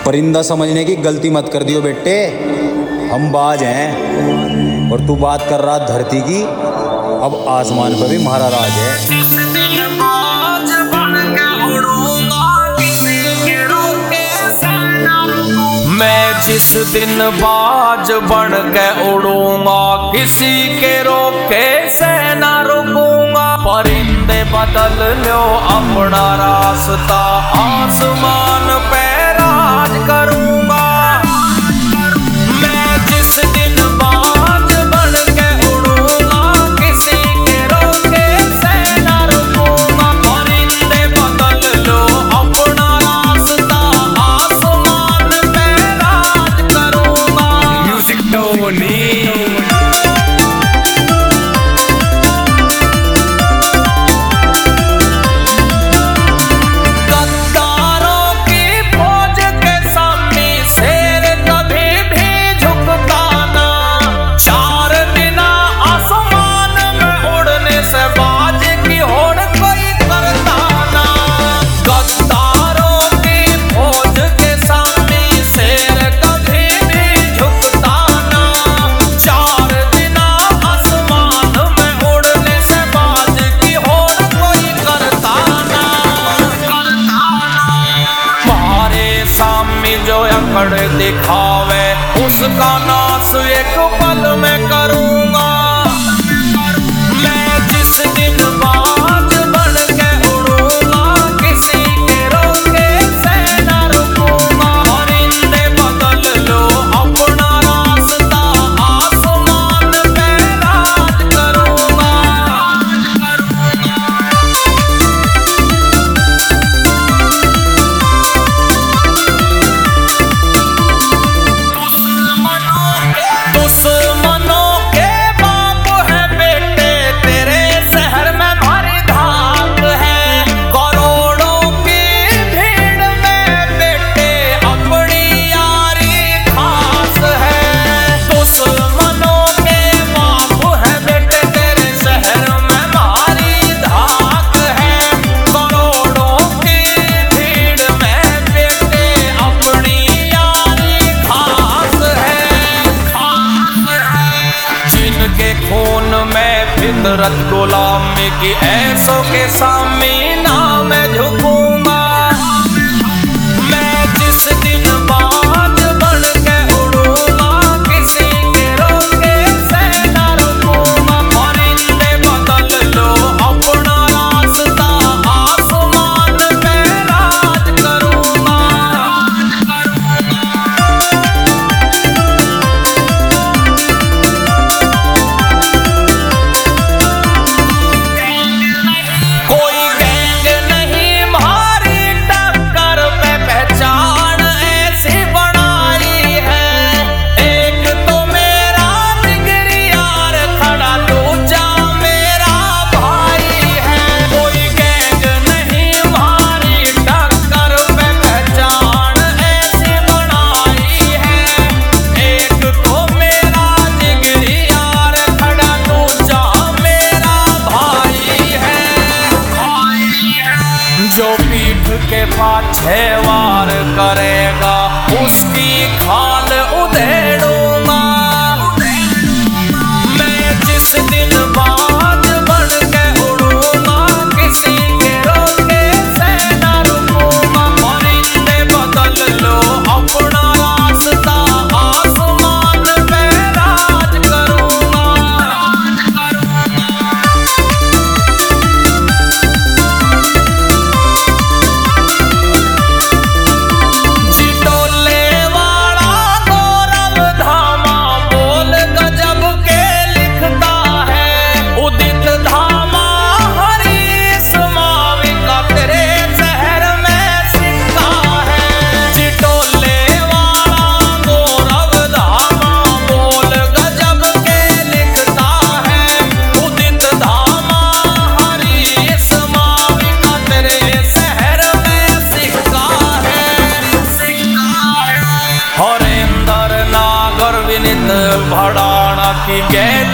परिंदा समझने की गलती मत कर दियो बेटे, हम बाज हैं और तू बात कर रहा धरती की। अब आसमान पर भी हमारा राज है। मैं जिस दिन बाज बन के उड़ूंगा, किसी के रोके से ना रुकूंगा। परिंदे बदल लो अपना रास्ता, आसमान पे राज करूंगा। मैं जिस दिन बाज बन के उड़ूंगा, किसी के रोके से ना रुकूंगा। परिंदे बदल लो अपना रास्ता, आसमान पे राज करूंगा। Music Tony. जो अकड़ दिखावे उसका नाश एक पल में करूंगा। मैं जिस दिन बाज बन के उड़ूंगा, किसी के रोके से ना रुकूंगा। परिंदे बदल लो अपना रास्ता, आसमान पे राज करूंगा। दुश्मनों के बाप है बेटे, तेरे शहर में भारी धाक है। करोड़ों की भीड़ में बेटे अपनी यारी खास है। दुश्मनों के बाप है बेटे, तेरे शहर में भारी धाक है। करोड़ों की भीड़ में बेटे अपनी यारी खास है। जिनके खून में फितरत गुलामी की, ऐसों के सामने ना मैं झुकूंगा। मैं जिस दिन बाज बन के उड़ूंगा, किसी के रोके से ना रुकूंगा। परिंदे बदल लो अपना रास्ता, आसमान पे राज करूंगा। कोई गैंग नहीं मारी टक्कर पे, पहचान ऐसी बनाई है। एक तो मेरा जिगरी यार खड़ा, दूजा मेरा भाई है। कोई गैंग नहीं मारी टक्कर पे, पहचान ऐसी बनाई है। एक तो मेरा जिगरी यार खड़ा, दूजा मेरा भाई है। जो पीठ के पाछे वार करेगा, उसकी खाल उधेड़ूंगा। मैं जिस दिन बाज बन के उड़ूंगा, किसी के रोके से ना रुकूंगा। परिंदे बदल लो अपना रास्ता, आसमान पे राज करूंगा। जिटोले वाला गौरव धामा बोल गजब के लिखता है। उदित धामा हरीश माविका तेरे शहर में सिक्का है। जिटोले वाला गौरव धामा बोल गजब के लिखता है। उदित धामा हरीश माविका तेरे शहर में सिक्का है। हरेंद्र नागर विनित भड़ाना की गैर